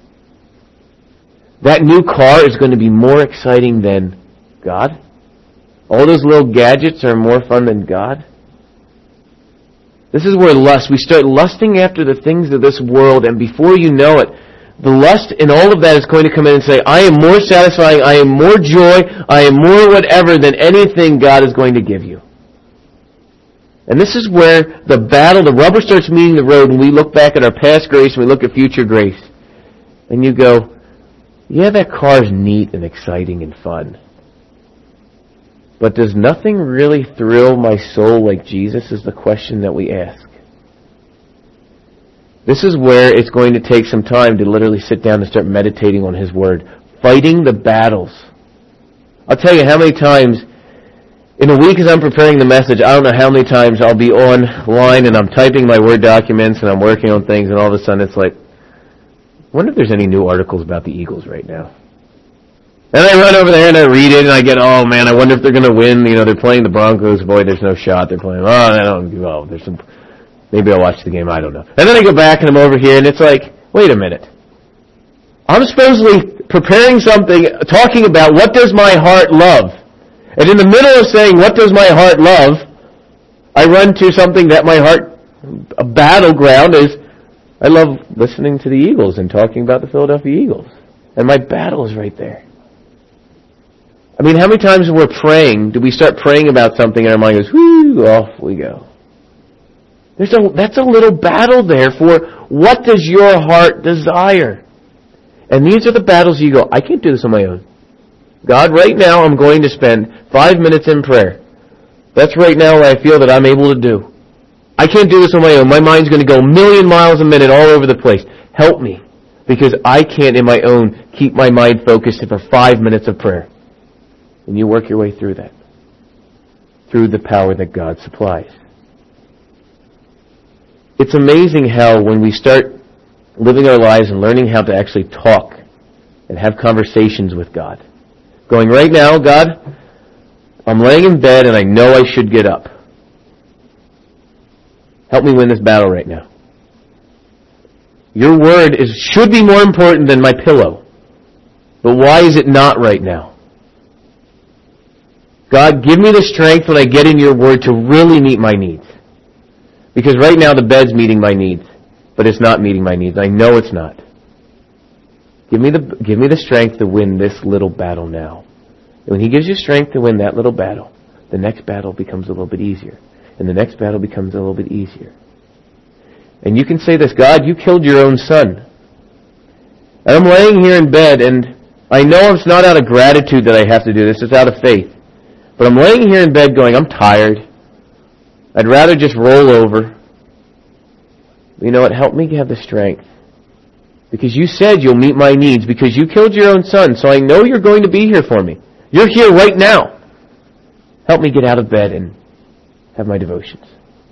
That new car is going to be more exciting than God. All those little gadgets are more fun than God. This is where lust, we start lusting after the things of this world, and before you know it, the lust in all of that is going to come in and say, I am more satisfying, I am more joy, I am more whatever than anything God is going to give you. And this is where the battle, the rubber starts meeting the road, and we look back at our past grace and we look at future grace. And you go, yeah, that car's neat and exciting and fun. But does nothing really thrill my soul like Jesus is the question that we ask. This is where it's going to take some time to literally sit down and start meditating on His Word. Fighting the battles. I'll tell you how many times In a week as I'm preparing the message, I don't know how many times I'll be online and I'm typing my Word documents and I'm working on things, and all of a sudden it's like, I wonder if there's any new articles about the Eagles right now. And I run over there and I read it and I get, oh man, I wonder if they're going to win. You know, they're playing the Broncos. Boy, there's no shot. They're playing, there's some, maybe I'll watch the game. I don't know. And then I go back and I'm over here and it's like, wait a minute. I'm supposedly preparing something, talking about what does my heart love. And in the middle of saying, what does my heart love, I run to something that my heart, a battleground is, I love listening to the Eagles and talking about the Philadelphia Eagles. And my battle is right there. I mean, how many times when we're praying, do we start praying about something and our mind goes, whoo, off we go. That's a little battle there for what does your heart desire? And these are the battles you go, I can't do this on my own. God, right now I'm going to spend 5 minutes in prayer. That's right now what I feel that I'm able to do. I can't do this on my own. My mind's going to go a million miles a minute all over the place. Help me. Because I can't in my own keep my mind focused for 5 minutes of prayer. And you work your way through that. Through the power that God supplies. It's amazing how when we start living our lives and learning how to actually talk and have conversations with God, going, right now, God, I'm laying in bed and I know I should get up. Help me win this battle right now. Your word should be more important than my pillow. But why is it not right now? God, give me the strength when I get in your word to really meet my needs. Because right now the bed's meeting my needs, but it's not meeting my needs. I know it's not. Give me the strength to win this little battle now. And when He gives you strength to win that little battle, the next battle becomes a little bit easier. And the next battle becomes a little bit easier. And you can say this, God, you killed your own son. And I'm laying here in bed, and I know it's not out of gratitude that I have to do this, it's out of faith. But I'm laying here in bed going, I'm tired. I'd rather just roll over. But you know what? Help me have the strength. Because you said you'll meet my needs, because you killed your own son, so I know you're going to be here for me. You're here right now. Help me get out of bed and have my devotions.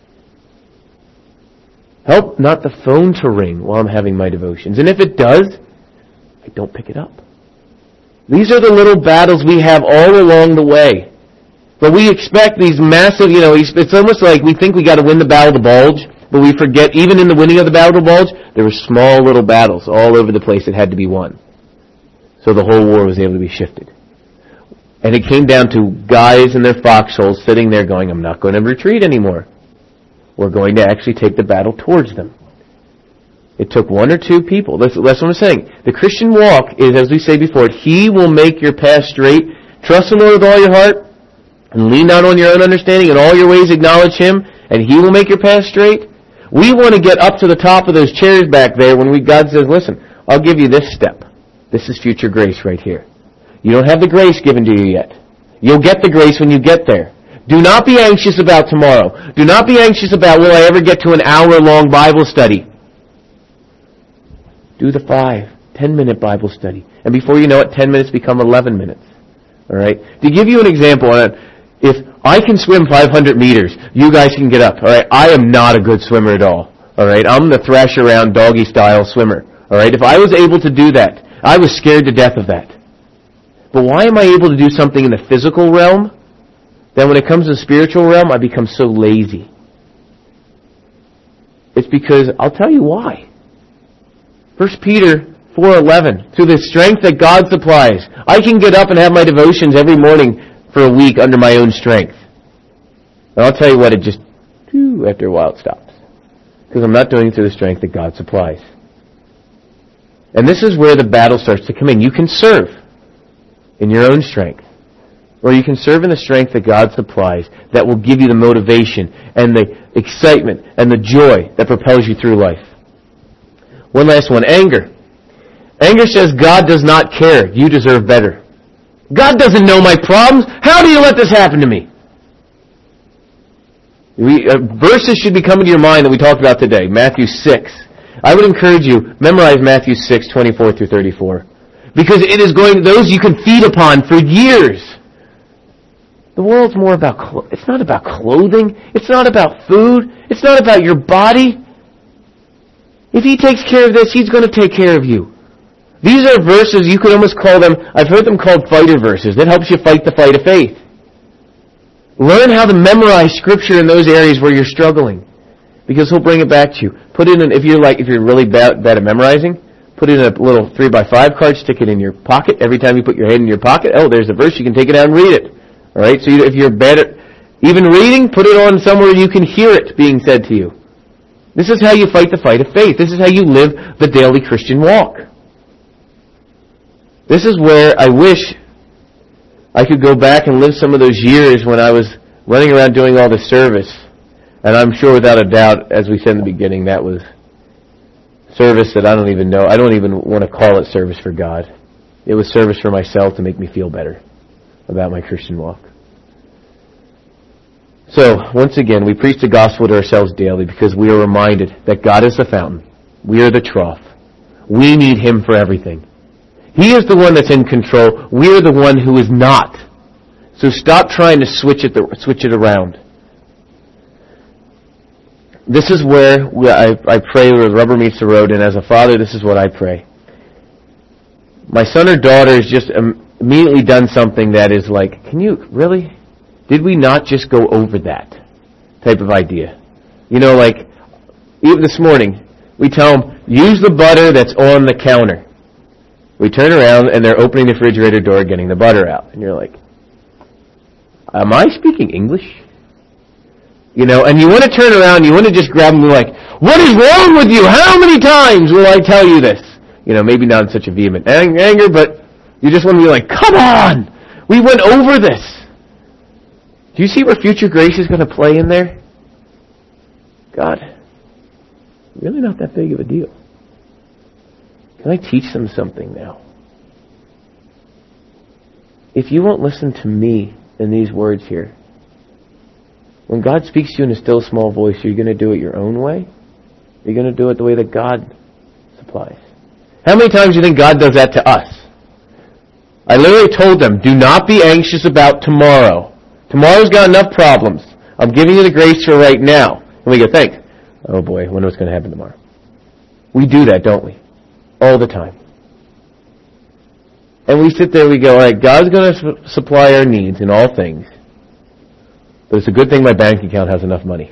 Help not the phone to ring while I'm having my devotions. And if it does, I don't pick it up. These are the little battles we have all along the way. But we expect these massive, it's almost like we think we got to win the battle of the bulge, but we forget, even in the winning of the battle of the bulge, there were small little battles all over the place that had to be won. So the whole war was able to be shifted. And it came down to guys in their foxholes sitting there going, I'm not going to retreat anymore. We're going to actually take the battle towards them. It took one or two people. That's what I'm saying. The Christian walk is, as we say before, He will make your path straight. Trust in the Lord with all your heart, and lean not on your own understanding. In all your ways acknowledge Him, and He will make your path straight. We want to get up to the top of those chairs back there when God says, listen, I'll give you this step. This is future grace right here. You don't have the grace given to you yet. You'll get the grace when you get there. Do not be anxious about tomorrow. Do not be anxious about, will I ever get to an hour-long Bible study? Do the 10-minute Bible study. And before you know it, 10 minutes become 11 minutes. All right? To give you an example on it, if I can swim 500 meters, you guys can get up. All right? I am not a good swimmer at all. All right? I'm the thrash-around, doggy-style swimmer. All right? If I was able to do that, I was scared to death of that. But why am I able to do something in the physical realm? Then when it comes to the spiritual realm, I become so lazy. It's because, I'll tell you why. 1 Peter 4:11, through the strength that God supplies, I can get up and have my devotions every morning for a week under my own strength. And I'll tell you what, it just, after a while it stops. Because I'm not doing it through the strength that God supplies. And this is where the battle starts to come in. You can serve in your own strength. Or you can serve in the strength that God supplies that will give you the motivation and the excitement and the joy that propels you through life. One last one, anger. Anger says God does not care. You deserve better. God doesn't know my problems. How do you let this happen to me? Verses should be coming to your mind that we talked about today. Matthew 6. I would encourage you, memorize Matthew 6:24 through 34. Because it is those you can feed upon for years. The world's more about, it's not about clothing. It's not about food. It's not about your body. If He takes care of this, He's going to take care of you. These are verses, you could almost call them, I've heard them called fighter verses. That helps you fight the fight of faith. Learn how to memorize Scripture in those areas where you're struggling. Because He'll bring it back to you. Put it in, if you're really bad at memorizing, put it in a little 3x5 card, stick it in your pocket. Every time you put your head in your pocket, there's a verse, you can take it out and read it. Alright, so if you're bad at even reading, put it on somewhere you can hear it being said to you. This is how you fight the fight of faith. This is how you live the daily Christian walk. This is where I wish I could go back and live some of those years when I was running around doing all this service. And I'm sure without a doubt, as we said in the beginning, that was service that I don't even know. I don't even want to call it service for God. It was service for myself to make me feel better about my Christian walk. So, once again, we preach the gospel to ourselves daily because we are reminded that God is the fountain. We are the trough. We need Him for everything. He is the one that's in control. We are the one who is not. So stop trying to switch it around. This is where I pray where the rubber meets the road, and as a father, this is what I pray. My son or daughter has just immediately done something that is like, can you, really? Did we not just go over that type of idea? You know, like, even this morning, we tell them, use the butter that's on the counter. We turn around and they're opening the refrigerator door, getting the butter out. And you're like, am I speaking English? You know, and you want to turn around, you want to just grab them and be like, what is wrong with you? How many times will I tell you this? You know, maybe not in such a vehement anger, but you just want to be like, come on! We went over this. Do you see where future grace is going to play in there? God, really not that big of a deal. Can I teach them something now? If you won't listen to me in these words here, when God speaks to you in a still small voice, are you going to do it your own way? Are you going to do it the way that God supplies? How many times do you think God does that to us? I literally told them, do not be anxious about tomorrow. Tomorrow's got enough problems. I'm giving you the grace for right now. And we go, thanks. Oh boy, I wonder what's going to happen tomorrow. We do that, don't we? All the time. And we sit there, we go, all right, God's going to supply our needs in all things. But it's a good thing my bank account has enough money.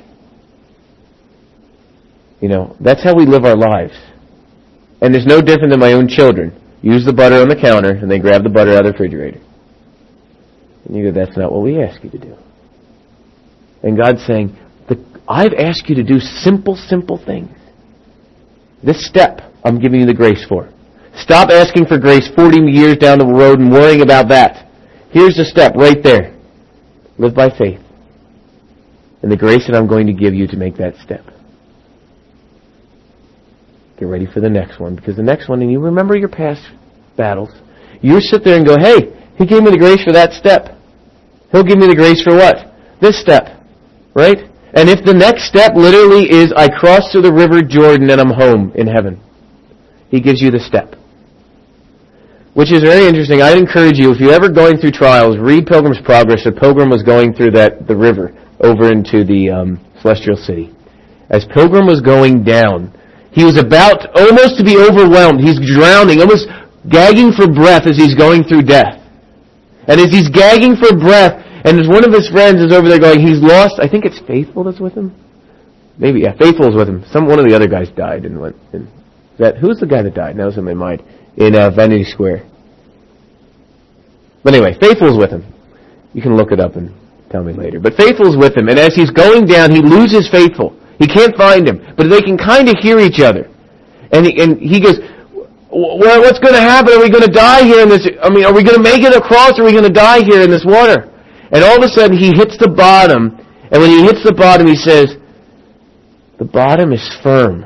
You know, that's how we live our lives. And it's no different than my own children. Use the butter on the counter, and they grab the butter out of the refrigerator. And you go, that's not what we ask you to do. And God's saying, I've asked you to do simple things. This step, I'm giving you the grace for. Stop asking for grace 40 years down the road and worrying about that. Here's the step right there. Live by faith. And the grace that I'm going to give you to make that step. Get ready for the next one. Because the next one, and you remember your past battles, you sit there and go, hey, He gave me the grace for that step. He'll give me the grace for what? This step. Right? And if the next step literally is, I cross through the river Jordan and I'm home in heaven, He gives you the step. Which is very interesting. I'd encourage you, if you're ever going through trials, read Pilgrim's Progress. A pilgrim was going through the river over into the celestial city. As Pilgrim was going down, he was about almost to be overwhelmed. He's drowning, almost gagging for breath as he's going through death. And as he's gagging for breath, and as one of his friends is over there going, he's lost, I think it's Faithful that's with him? Maybe, yeah, Faithful's with him. One of the other guys died and went. Who's the guy that died? Now it's in my mind. In Vanity Square. But anyway, Faithful's with him. You can look it up and tell me later. But Faithful's with him, and as he's going down, he loses Faithful. He can't find him, but they can kind of hear each other. And he goes, well, what's going to happen? Are we going to die here in this? Are we going to make it across, or are we going to die here in this water? And all of a sudden, he hits the bottom, and when he hits the bottom, he says, the bottom is firm.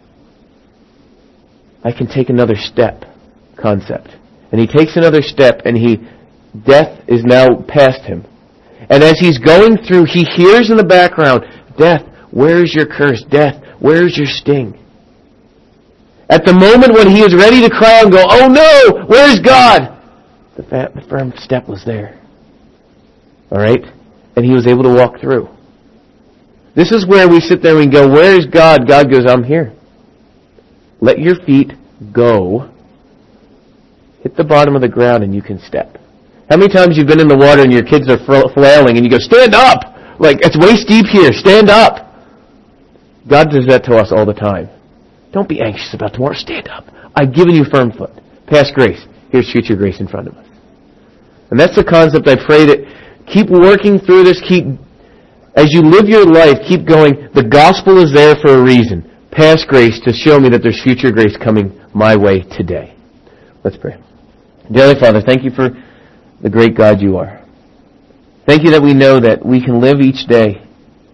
I can take another step concept. And he takes another step, and death is now past him. And as he's going through, he hears in the background, death, where's your curse? Death, where's your sting? At the moment when he is ready to cry out and go, oh no, where's God? The firm step was there. All right? And he was able to walk through. This is where we sit there and we go, where is God? God goes, I'm here. Let your feet go. Hit the bottom of the ground and you can step. How many times you've been in the water and your kids are flailing and you go, stand up! Like, it's waist deep here, stand up! God does that to us all the time. Don't be anxious about tomorrow, stand up. I've given you firm foot. Past grace. Here's future grace in front of us. And that's the concept I pray that keep working through this, as you live your life, keep going, the gospel is there for a reason. Past grace to show me that there's future grace coming my way today. Let's pray. Dear Heavenly Father, thank you for the great God you are. Thank you that we know that we can live each day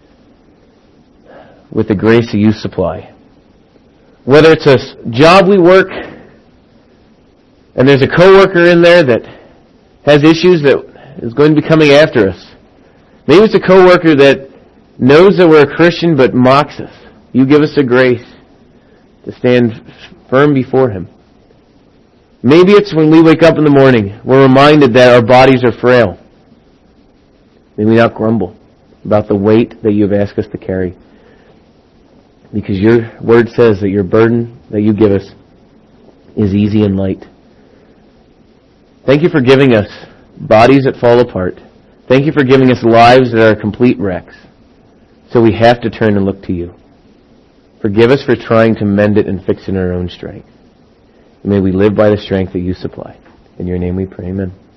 with the grace that you supply. Whether it's a job we work, and there's a coworker in there that has issues that is going to be coming after us. Maybe it's a coworker that knows that we're a Christian but mocks us. You give us the grace to stand firm before him. Maybe it's when we wake up in the morning, we're reminded that our bodies are frail. May we not grumble about the weight that you have asked us to carry. Because your word says that your burden that you give us is easy and light. Thank you for giving us bodies that fall apart. Thank you for giving us lives that are complete wrecks. So we have to turn and look to you. Forgive us for trying to mend it and fix it in our own strength. May we live by the strength that you supply. In your name we pray, amen.